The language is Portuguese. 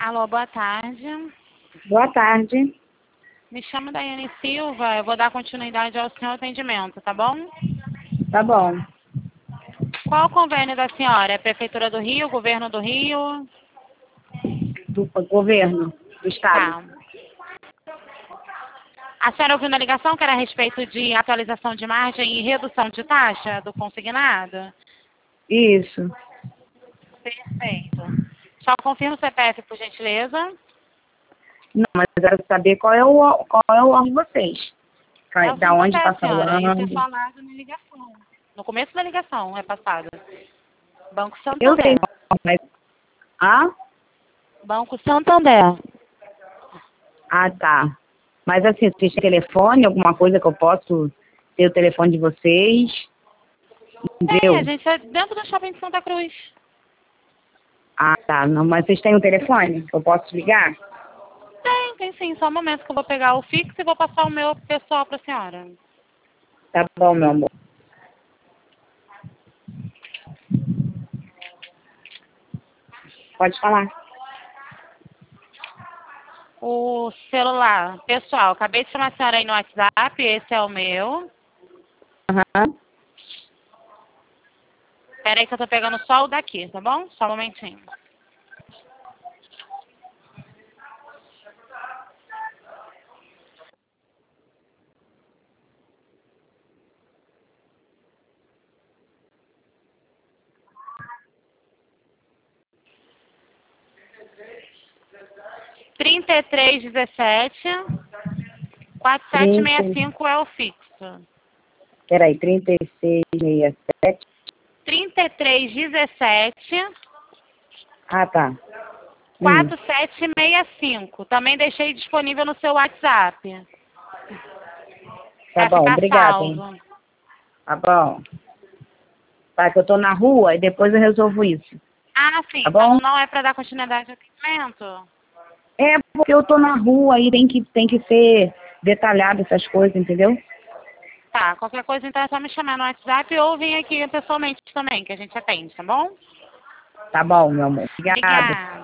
Alô, boa tarde. Boa tarde. Me chamo Daiane Silva, eu vou dar continuidade ao seu atendimento, tá bom? Tá bom. Qual o convênio da senhora? É Prefeitura do Rio, Governo do Rio? Do governo do estado. Tá. A senhora ouviu na ligação que era a respeito de atualização de margem e redução de taxa do consignado? Isso. Perfeito. Só confirma o CPF, por gentileza. Não, mas eu quero saber qual é o órgão de vocês. É o Da onde Santander, está senhora. Isso é falando. falado na ligação. No começo da ligação é passada. Banco Eu sei, Santander. mas... Ah? Banco Santander. Ah, tá. Mas assim, vocês têm telefone, alguma coisa que eu posso ter o telefone de vocês? Tem, a Entendeu? gente é dentro do shopping de Santa Cruz. Ah, tá. Não, mas vocês têm um telefone que eu posso ligar? Tem sim. Só um momento que eu vou pegar o fixo e vou passar o meu pessoal pra senhora. Tá bom, meu amor. Pode falar. O celular, pessoal, acabei de chamar a senhora aí no WhatsApp, esse é o meu. Aham. Pera aí que eu tô pegando só o daqui, tá bom? Só um momentinho. Trinta e três 4765 é o fixo. Peraí, 3667. 3317 Ah, tá. 4765. Também deixei disponível no seu WhatsApp. Tá Pra bom, ficar obrigada, hein? salvo. Tá bom. Tá, que eu tô na rua e depois eu resolvo isso. Ah, sim. Tá Então bom? não é para dar continuidade ao atendimento? É porque eu tô na rua e tem que ser detalhado essas coisas, entendeu? Tá, qualquer coisa então é só me chamar no WhatsApp ou vir aqui pessoalmente também, que a gente atende, tá bom? Tá bom, meu amor. Obrigada. Obrigada.